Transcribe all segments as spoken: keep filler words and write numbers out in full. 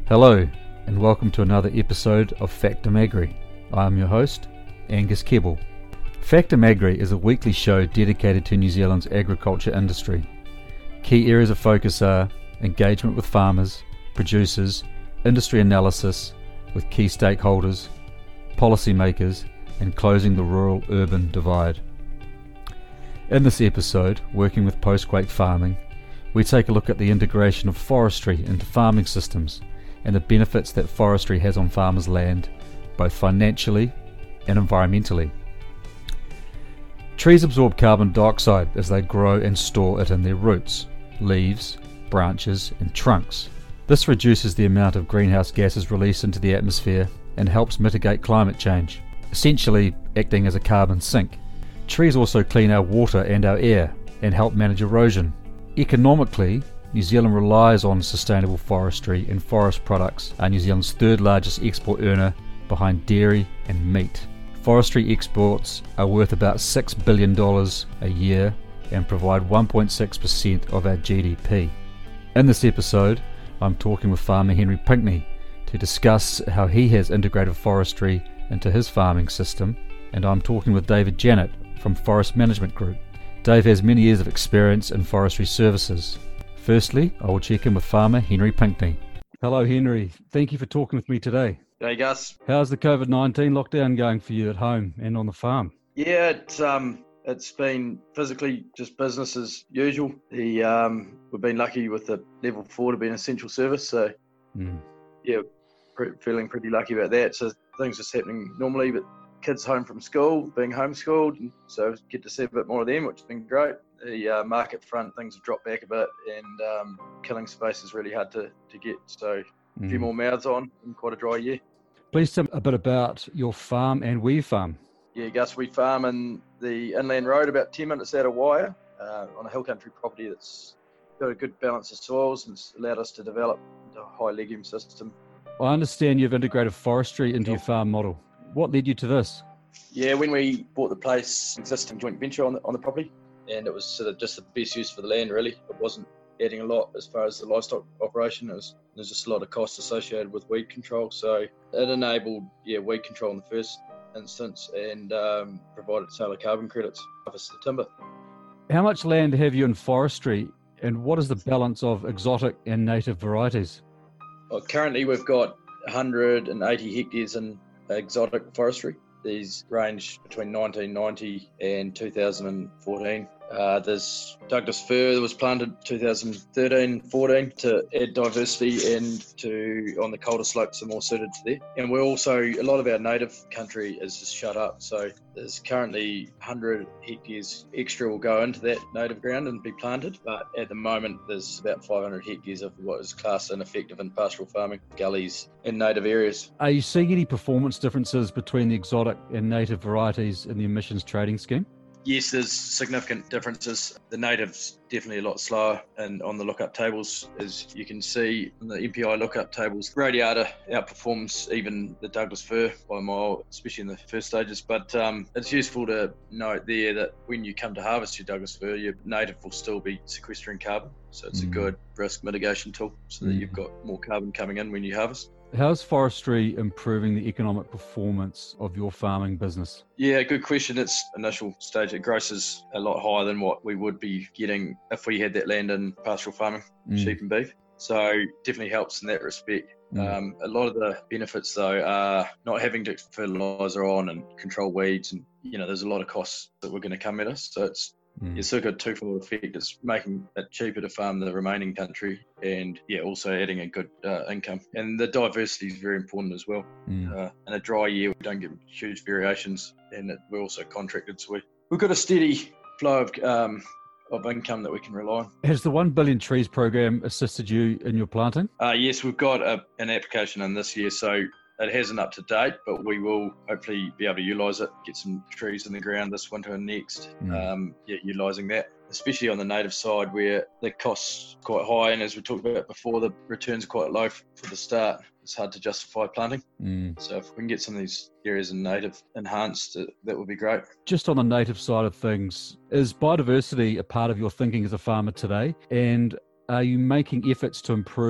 Hello, and welcome to another episode of Factum Agri. I am your host, Angus Kebble. Factum Agri is a weekly show dedicated to New Zealand's agriculture industry. Key areas of focus are engagement with farmers, producers, industry analysis with key stakeholders, policymakers, and closing the rural-urban divide. In this episode, working with post-quake farming, we take a look at the integration of forestry into farming systems and the benefits that forestry has on farmers' land, both financially and environmentally. Trees absorb carbon dioxide as they grow and store it in their roots, leaves, branches, and trunks. This reduces the amount of greenhouse gases released into the atmosphere and helps mitigate climate change, essentially acting as a carbon sink. Trees also clean our water and our air and help manage erosion. Economically, New Zealand relies on sustainable forestry, and forest products are New Zealand's third largest export earner behind dairy and meat. Forestry exports are worth about six billion dollars a year and provide one point six percent of our G D P. In this episode, I'm talking with farmer Henry Pinkney to discuss how he has integrated forestry into his farming system, and I'm talking with David Janet from Forest Management Group. Dave has many years of experience in forestry services. Firstly, I will check in with farmer Henry Pinkney. Hello Henry, thank you for talking with me today. Hey Gus. How's the COVID nineteen lockdown going for you at home and on the farm? Yeah, it's um, it's been physically just business as usual. The um, we've been lucky with the level four to be an essential service, so mm. yeah, pre- feeling pretty lucky about that. So things just happening normally, but kids home from school, being homeschooled, and so get to see a bit more of them, which has been great. The uh, market front, things have dropped back a bit, and um, killing space is really hard to, to get. So a few mm. more mouths on in quite a dry year. Please tell me a bit about your farm and where you farm. Yeah, Gus, we farm in the inland road about ten minutes out of Wire uh, on a hill country property that's got a good balance of soils and it's allowed us to develop a high legume system. I understand you've integrated forestry into your farm model. What led you to this? Yeah, when we bought the place, existing joint venture on the, on the property, and it was sort of just the best use for the land, really. It wasn't adding a lot as far as the livestock operation. It was, there's just a lot of costs associated with weed control. So it enabled yeah, weed control in the first instance and um, provided solar carbon credits for the timber. How much land have you in forestry, and what is the balance of exotic and native varieties? Well, currently we've got one hundred eighty hectares in exotic forestry. These range between nineteen ninety and two thousand fourteen. Uh, there's Douglas fir that was planted two thousand thirteen fourteen to add diversity and to on the colder slopes are more suited to there. And we're also, a lot of our native country is just shut up. So there's currently one hundred hectares extra will go into that native ground and be planted. But at the moment, there's about five hundred hectares of what is classed ineffective in pastoral farming, gullies in native areas. Are you seeing any performance differences between the exotic and native varieties in the emissions trading scheme? Yes, there's significant differences. The native's definitely a lot slower, and on the lookup tables, as you can see in the M P I lookup tables, radiata outperforms even the Douglas fir by a mile, especially in the first stages. But um, it's useful to note there that when you come to harvest your Douglas fir, your native will still be sequestering carbon. So it's mm. a good risk mitigation tool so that mm. you've got more carbon coming in when you harvest. How's forestry improving the economic performance of your farming business? Yeah, good question. Its initial stage, it grosses a lot higher than what we would be getting if we had that land in pastoral farming, mm. sheep and beef. So definitely helps in that respect. Mm. Um, a lot of the benefits though are not having to fertiliser on and control weeds, and you know there's a lot of costs that were going to come at us. So it's Mm. It's sort of got a twofold effect. It's making it cheaper to farm the remaining country and, yeah, also adding a good uh, income. And the diversity is very important as well. Mm. Uh, in a dry year, we don't get huge variations, and it, we're also contracted, so we, we've got a steady flow of um, of income that we can rely on. Has the One Billion Trees program assisted you in your planting? Uh, yes, we've got a, an application in this year, so it hasn't up to date, but we will hopefully be able to utilise it, get some trees in the ground this winter and next, mm. um, yeah, utilising that, especially on the native side where the costs are quite high, and as we talked about before, the returns are quite low for the start. It's hard to justify planting. Mm. So if we can get some of these areas in native enhanced, that would be great. Just on the native side of things, is biodiversity a part of your thinking as a farmer today? And are you making efforts to improve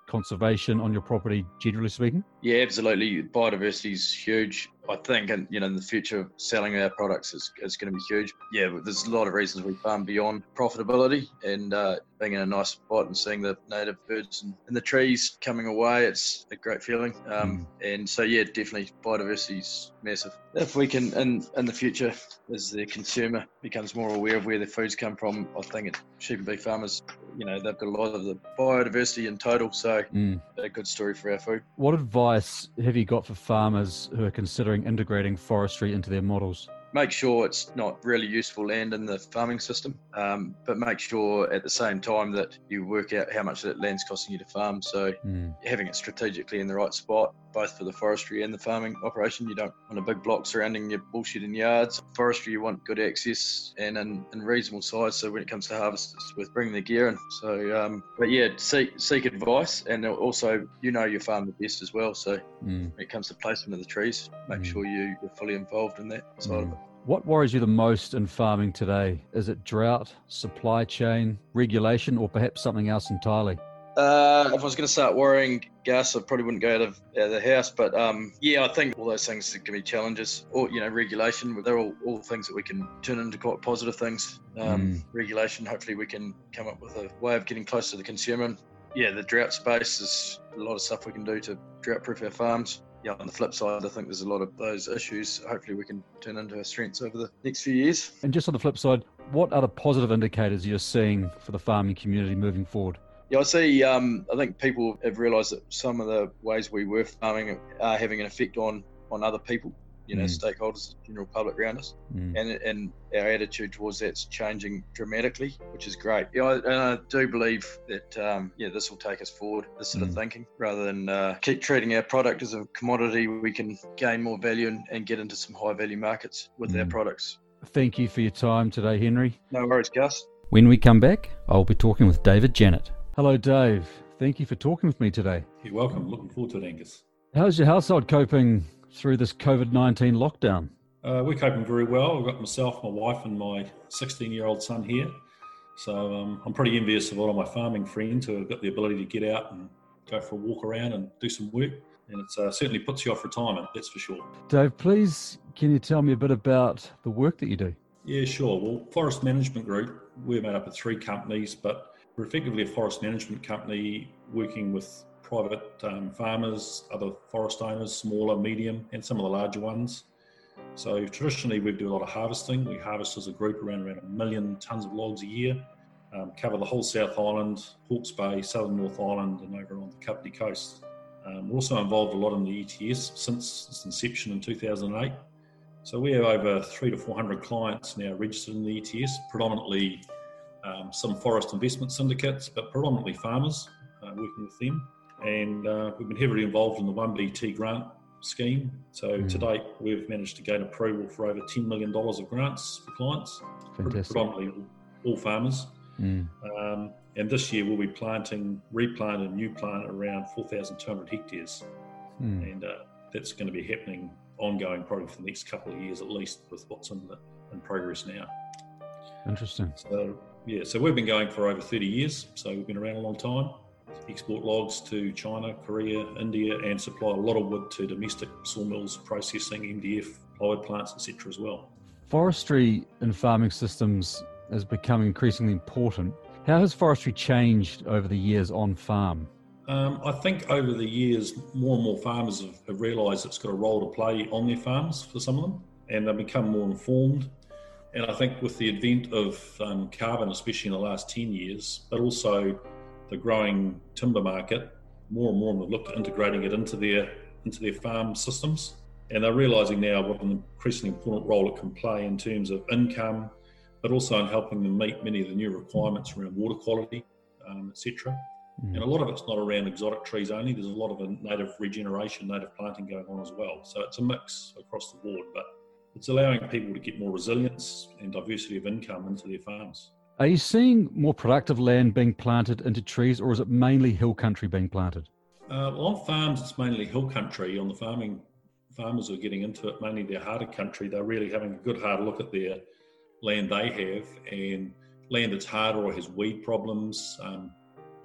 conservation on your property, generally speaking? Yeah, absolutely. Biodiversity is huge. I think, and you know, in the future, selling our products is, is going to be huge. Yeah, but there's a lot of reasons we farm beyond profitability, and uh, being in a nice spot and seeing the native birds and, and the trees coming away, it's a great feeling. Um, mm. And so, yeah, definitely biodiversity is massive. If we can, in, in the future, as the consumer becomes more aware of where their foods come from, I think it, sheep and beef farmers, you know, they've got a lot of the biodiversity in total, so mm. a good story for our food. What advice have you got for farmers who are considering integrating forestry into their models? Make sure it's not really useful land in the farming system, um, but make sure at the same time that you work out how much that land's costing you to farm. So mm. having it strategically in the right spot, both for the forestry and the farming operation. You don't want a big block surrounding your bullshitting yards. Forestry, you want good access and in, in reasonable size. So when it comes to harvest, it's worth bringing the gear in. So, um, but yeah, seek seek advice, and also you know your farm the best as well. So mm. when it comes to placement of the trees, make mm. sure you, you're fully involved in that side mm. of it. What worries you the most in farming today? Is it drought, supply chain, regulation, or perhaps something else entirely? Uh, if I was going to start worrying, Gus, I probably wouldn't go out of, out of the house. But um, yeah, I think all those things are going to be challenges. Or, you know, regulation, they're all, all things that we can turn into quite positive things. Um, mm. Regulation, hopefully we can come up with a way of getting close to the consumer. Yeah, the drought space, is a lot of stuff we can do to drought-proof our farms. Yeah, on the flip side, I think there's a lot of those issues. Hopefully we can turn into our strengths over the next few years. And just on the flip side, what are the positive indicators you're seeing for the farming community moving forward? Yeah, I see, um, I think people have realised that some of the ways we were farming are having an effect on, on other people, you know, mm. stakeholders, general public around us. Mm. And and our attitude towards that's changing dramatically, which is great. Yeah, I, and I do believe that, um, yeah, this will take us forward, this sort mm. of thinking. Rather than uh, keep treating our product as a commodity, we can gain more value and, and get into some high value markets with mm. our products. Thank you for your time today, Henry. No worries, Gus. When we come back, I'll be talking with David Janet. Hello, Dave. Thank you for talking with me today. You're welcome. Looking forward to it, Angus. How's your household coping through this COVID nineteen lockdown? Uh, we're coping very well. I've got myself, my wife, and my sixteen-year-old son here. So um, I'm pretty envious of a lot of my farming friends who have got the ability to get out and go for a walk around and do some work. And it uh, certainly puts you off retirement, that's for sure. Dave, please, can you tell me a bit about the work that you do? Yeah, sure. Well, Forest Management Group, we're made up of three companies, but we're effectively a forest management company working with private um, farmers, other forest owners, smaller, medium, and some of the larger ones. So traditionally we do a lot of harvesting. We harvest as a group around, around a million tonnes of logs a year, um, cover the whole South Island, Hawke's Bay, Southern North Island, and over on the Kapiti Coast. Um, we're also involved a lot in the E T S since its inception in two thousand eight. So we have over three to four hundred clients now registered in the E T S, predominantly Um, some forest investment syndicates, but predominantly farmers, uh, working with them. And uh, we've been heavily involved in the one B T grant scheme. So mm. to date, we've managed to gain approval for over ten million dollars of grants for clients, Fantastic. predominantly all, all farmers. Mm. Um, and this year we'll be planting, replant and new plant around four thousand two hundred hectares. Mm. And uh, that's going to be happening ongoing probably for the next couple of years at least, with what's in, the, in progress now. Interesting. So, yeah, so we've been going for over thirty years, so we've been around a long time. Export logs to China, Korea, India, and supply a lot of wood to domestic sawmills, processing, M D F, plywood plants, et cetera as well. Forestry in farming systems has become increasingly important. How has forestry changed over the years on farm? Um, I think over the years, more and more farmers have, have realised it's got a role to play on their farms for some of them, and they've become more informed. And I think with the advent of um, carbon, especially in the last ten years, but also the growing timber market, more and more of them have looked at integrating it into their into their farm systems. And they're realising now what an increasingly important role it can play in terms of income, but also in helping them meet many of the new requirements around water quality, um, et cetera. Mm. And a lot of it's not around exotic trees only. There's a lot of a native regeneration, native planting going on as well. So it's a mix across the board, but it's allowing people to get more resilience and diversity of income into their farms. Are you seeing more productive land being planted into trees, or is it mainly hill country being planted? Uh, well, on farms, it's mainly hill country. On the farming, farmers are getting into it, mainly their harder country. They're really having a good hard look at their land they have, and land that's harder or has weed problems, um,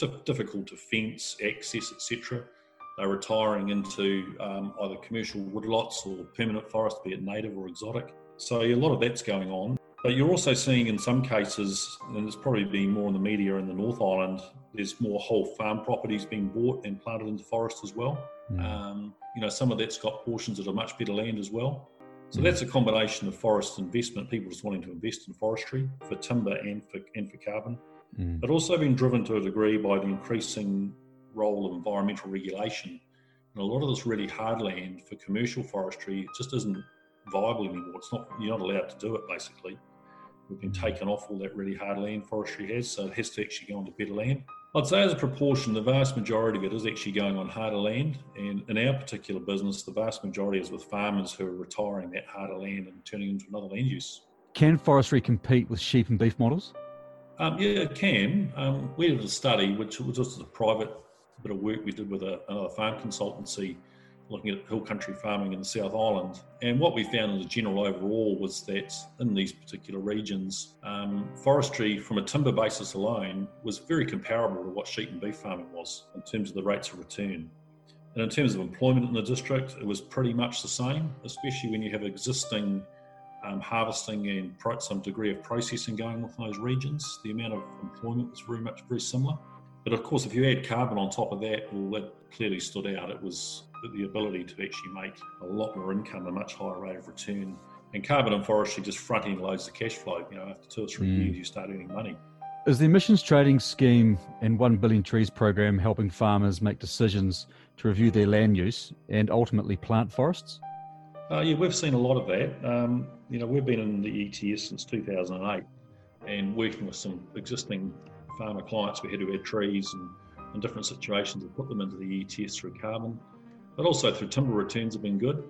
dif- difficult to fence, access, et cetera. They're retiring into um, either commercial woodlots or permanent forest, be it native or exotic. So a lot of that's going on. But you're also seeing in some cases, and it's probably been more in the media in the North Island, there's more whole farm properties being bought and planted into forest as well. Mm. Um, you know, some of that's got portions that are much better land as well. So mm. that's a combination of forest investment, people just wanting to invest in forestry for timber and for, and for carbon, mm. but also being driven to a degree by the increasing role of environmental regulation. And a lot of this really hard land for commercial forestry just isn't viable anymore. It's not, you're not allowed to do it basically. We've been taken off all that really hard land forestry has, so it has to actually go onto better land. I'd say as a proportion, the vast majority of it is actually going on harder land, and in our particular business, the vast majority is with farmers who are retiring that harder land and turning it into another land use. Can forestry compete with sheep and beef models? Um, yeah, it can. Um, we did a study, which was just a private bit of work we did with a, another farm consultancy, looking at hill country farming in the South Island. And what we found as a general overall was that in these particular regions, um, forestry from a timber basis alone was very comparable to what sheep and beef farming was in terms of the rates of return. And in terms of employment in the district, it was pretty much the same, especially when you have existing um, harvesting and pro- some degree of processing going with those regions. The amount of employment was very much very similar. But of course, if you add carbon on top of that, well, that clearly stood out. It was the ability to actually make a lot more income, a much higher rate of return. And carbon and forestry just front-end loads the cash flow. You know, after two or three mm. years, you start earning money. Is the emissions trading scheme and One Billion Trees program helping farmers make decisions to review their land use and ultimately plant forests? Uh, yeah, we've seen a lot of that. Um, you know, we've been in the E T S since two thousand eight and working with some existing farmer clients we had who had trees and in different situations and put them into the E T S through carbon, but also through timber returns have been good.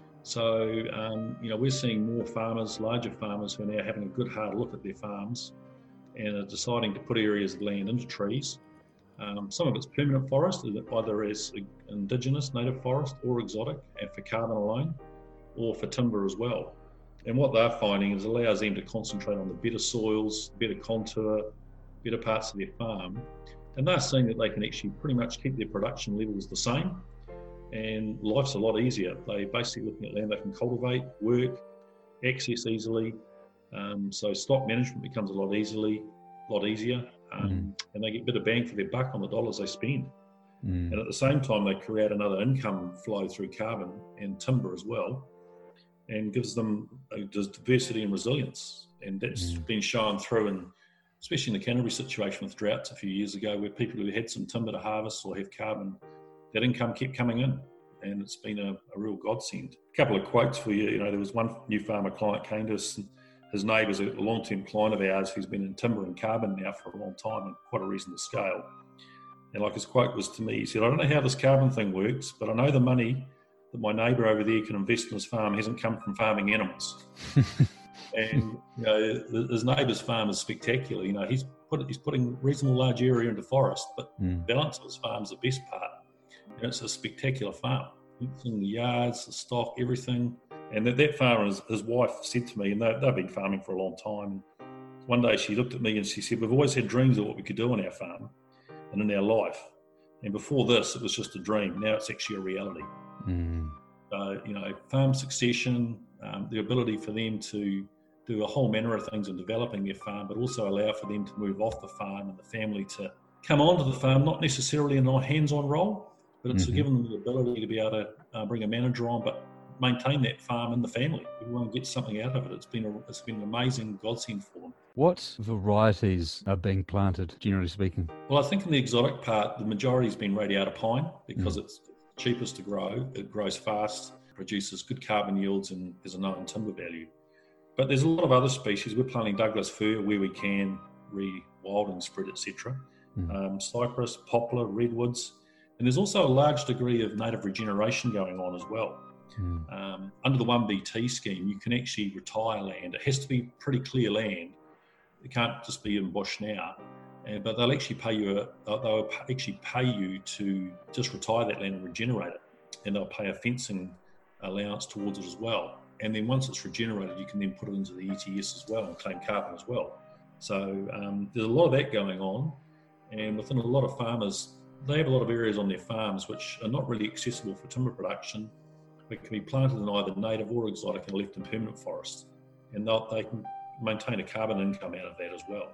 So, um, you know, we're seeing more farmers, larger farmers who are now having a good hard look at their farms and are deciding to put areas of land into trees. Um, some of it's permanent forest, either as indigenous native forest or exotic, and for carbon alone, or for timber as well. And what they're finding is it allows them to concentrate on the better soils, better contour, better parts of their farm. And they're seeing that they can actually pretty much keep their production levels the same. And life's a lot easier. They're basically looking at land they can cultivate, work, access easily. Um, so stock management becomes a lot easily, lot easier. Um, mm. And they get a bit of bang for their buck on the dollars they spend. Mm. And at the same time, they create another income flow through carbon and timber as well, and gives them a diversity and resilience. And that's mm. been shown through in, especially in the Canterbury situation with droughts a few years ago, where people who had some timber to harvest or have carbon, that income kept coming in, and it's been a, a real godsend. A couple of quotes for you. You know, there was one new farmer client came to us, and his neighbour's a long-term client of ours who's been in timber and carbon now for a long time and quite a reasonable scale. And like his quote was to me, he said, "I don't know how this carbon thing works, but I know the money that my neighbour over there can invest in his farm hasn't come from farming animals." And you know, his neighbour's farm is spectacular. You know, he's put he's putting reasonable large area into forest, but mm. balance of his farm is the best part. And it's a spectacular farm. It's in the yards, the stock, everything. And that, that farmer, his, his wife said to me, and they, they've been farming for a long time. One day she looked at me and she said, "We've always had dreams of what we could do on our farm and in our life. And before this, it was just a dream. Now it's actually a reality." Mm. Uh, you know, farm succession, um, the ability for them to do a whole manner of things in developing their farm, but also allow for them to move off the farm and the family to come onto the farm, not necessarily in a hands-on role, but it's mm-hmm. given them the ability to be able to uh, bring a manager on, but maintain that farm in the family. Everyone gets something out of it. It's been a, it's been an amazing godsend for them. What varieties are being planted, generally speaking? Well, I think in the exotic part, the majority has been radiata pine because mm. it's cheapest to grow. It grows fast, produces good carbon yields, and has a known timber value. But there's a lot of other species. We're planting Douglas fir where we can, re-wild and spread, et cetera. Mm. Um, cypress, poplar, redwoods. And there's also a large degree of native regeneration going on as well. Mm. Um, under the one B T scheme, you can actually retire land. It has to be pretty clear land. It can't just be in bush now. And, but they'll actually pay you. A, they'll actually pay you to just retire that land and regenerate it, and they'll pay a fencing allowance towards it as well. And then once it's regenerated, you can then put it into the E T S as well and claim carbon as well. So um, there's a lot of that going on. And within a lot of farmers, they have a lot of areas on their farms which are not really accessible for timber production, but can be planted in either native or exotic and left in permanent forests. And they can maintain a carbon income out of that as well.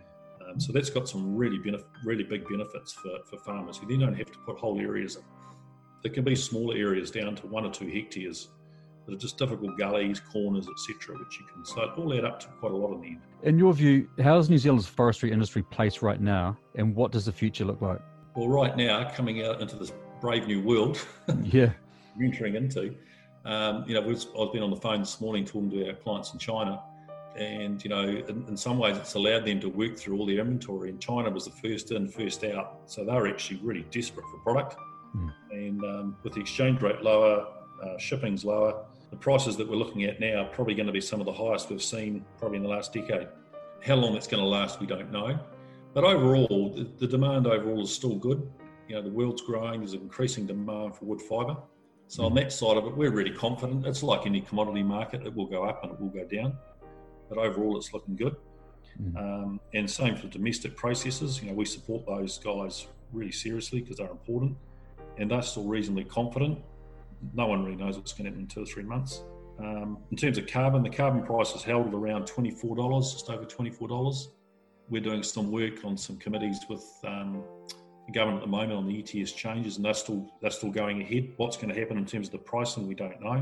Um, so that's got some really benef- really big benefits for, for farmers who then don't have to put whole areas in. There can be smaller areas down to one or two hectares that are just difficult gullies, corners, et cetera, which you can, so it all add up to quite a lot in the end. In your view, how is New Zealand's forestry industry placed right now, and what does the future look like? Well, right now, coming out into this brave new world, yeah, we're entering into, um, you know, we've, I've been on the phone this morning talking to our clients in China. And, you know, in, in some ways it's allowed them to work through all their inventory. And China was the first in, first out. So they were actually really desperate for product. Mm. And um, with the exchange rate lower, uh, shipping's lower, the prices that we're looking at now are probably going to be some of the highest we've seen probably in the last decade. How long it's going to last, we don't know. But overall, the, the demand overall is still good. You know, the world's growing, there's an increasing demand for wood fibre. So mm. on that side of it, we're really confident. It's like any commodity market, it will go up and it will go down. But overall, it's looking good. Mm. Um, and same for domestic processors. You know, we support those guys really seriously because they're important, and they're still reasonably confident. No one really knows what's going to happen in two or three months. Um, in terms of carbon, the carbon price is held at around twenty-four dollars, just over twenty-four dollars. We're doing some work on some committees with um, the government at the moment on the E T S changes, and they're still they're still going ahead. What's going to happen in terms of the pricing, we don't know.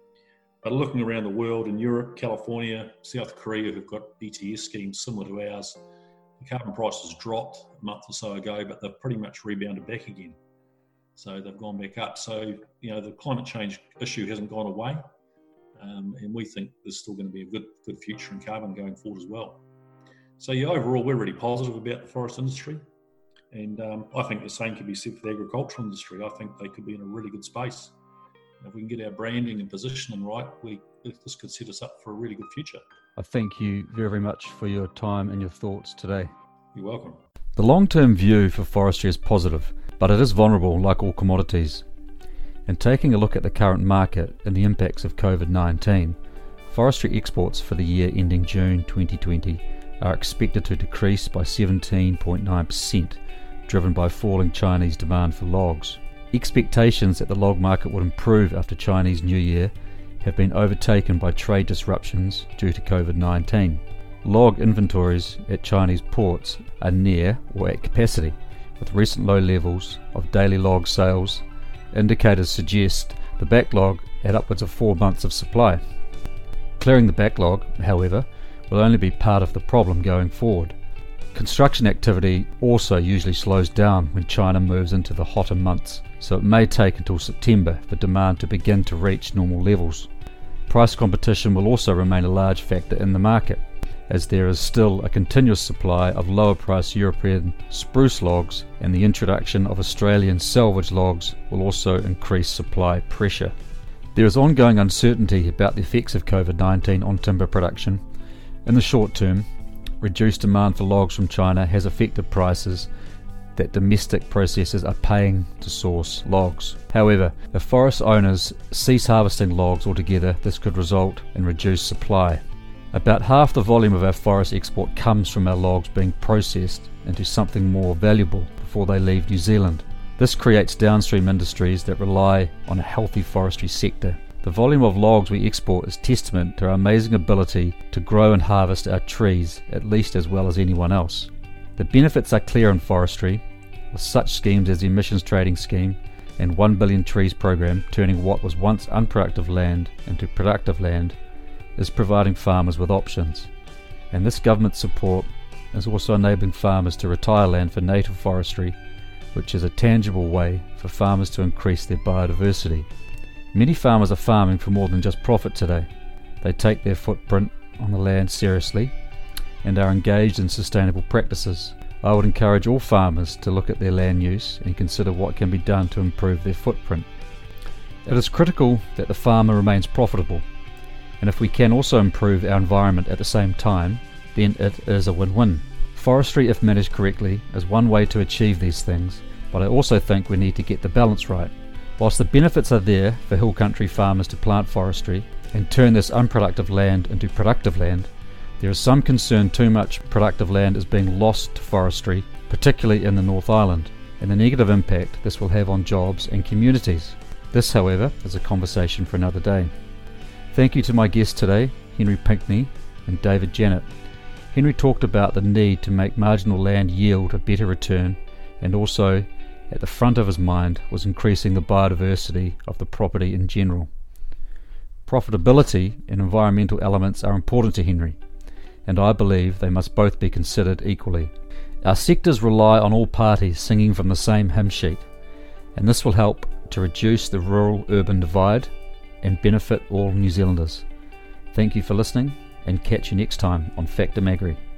But looking around the world, in Europe, California, South Korea, who've got E T S schemes similar to ours, the carbon prices dropped a month or so ago, but they've pretty much rebounded back again. So they've gone back up. So, you know, the climate change issue hasn't gone away. Um, and we think there's still going to be a good good future in carbon going forward as well. So, yeah, overall, we're really positive about the forest industry. And um, I think the same could be said for the agricultural industry. I think they could be in a really good space. If we can get our branding and positioning right, we this could set us up for a really good future. I thank you very, very much for your time and your thoughts today. You're welcome. The long-term view for forestry is positive, but it is vulnerable like all commodities. And taking a look at the current market and the impacts of covid nineteen, forestry exports for the year ending June twenty twenty are expected to decrease by seventeen point nine percent, driven by falling Chinese demand for logs. Expectations that the log market would improve after Chinese New Year have been overtaken by trade disruptions due to covid nineteen. Log inventories at Chinese ports are near or at capacity, with recent low levels of daily log sales. Indicators suggest the backlog at upwards of four months of supply. Clearing the backlog, however, will only be part of the problem going forward. Construction activity also usually slows down when China moves into the hotter months, so it may take until September for demand to begin to reach normal levels. Price competition will also remain a large factor in the market, as there is still a continuous supply of lower priced European spruce logs, and the introduction of Australian salvage logs will also increase supply pressure. There is ongoing uncertainty about the effects of covid nineteen on timber production. In the short term, reduced demand for logs from China has affected prices that domestic processors are paying to source logs. However, if forest owners cease harvesting logs altogether, this could result in reduced supply. About half the volume of our forest export comes from our logs being processed into something more valuable before they leave New Zealand. This creates downstream industries that rely on a healthy forestry sector. The volume of logs we export is testament to our amazing ability to grow and harvest our trees at least as well as anyone else. The benefits are clear in forestry, with such schemes as the Emissions Trading Scheme and one billion Trees program turning what was once unproductive land into productive land is providing farmers with options. And this government support is also enabling farmers to retire land for native forestry, which is a tangible way for farmers to increase their biodiversity. Many farmers are farming for more than just profit today. They take their footprint on the land seriously and are engaged in sustainable practices. I would encourage all farmers to look at their land use and consider what can be done to improve their footprint. It is critical that the farmer remains profitable, and if we can also improve our environment at the same time, then it is a win-win. Forestry, if managed correctly, is one way to achieve these things, but I also think we need to get the balance right. Whilst the benefits are there for hill country farmers to plant forestry and turn this unproductive land into productive land, there is some concern too much productive land is being lost to forestry particularly in the North Island, and the negative impact this will have on jobs and communities. This, however, is a conversation for another day. Thank you to my guests today, Henry Pinkney and David Janet. Henry talked about the need to make marginal land yield a better return, and also at the front of his mind was increasing the biodiversity of the property in general. Profitability and environmental elements are important to Henry, and I believe they must both be considered equally. Our sectors rely on all parties singing from the same hymn sheet, and this will help to reduce the rural-urban divide and benefit all New Zealanders. Thank you for listening, and catch you next time on Factum Agri.